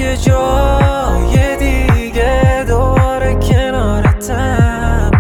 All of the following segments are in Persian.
یه جای دیگه دوباره کنارتم.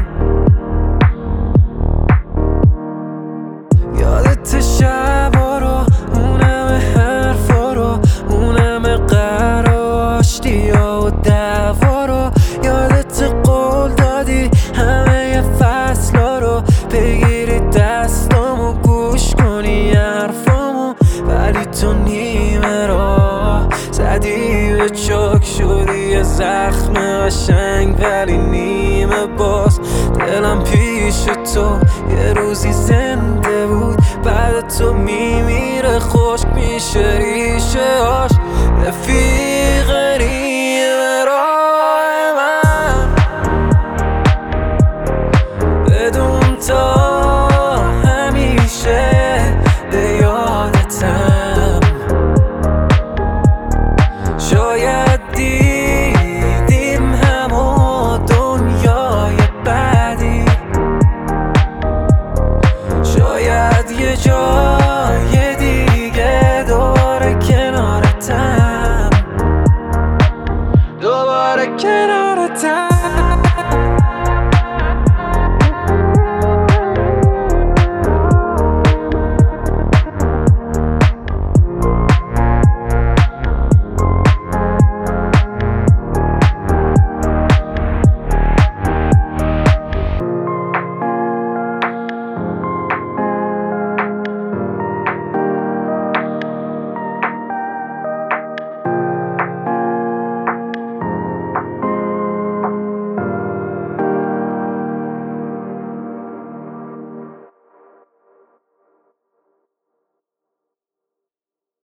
یادت شبا رو، اون همه حرفا رو، اون همه قهر و آشتیا و دعوا رو. یادت قول دادی همه فصلا رو بگیری دستامو گوش کنی حرفامو، ولی تو نیمه راه زدی به چاک شدی یه زخم قشنگ ولی نیمه باز. دلم پیش تو یه روزی زنده بود، بعد تو میمیره خشک میشه ریشه هاش.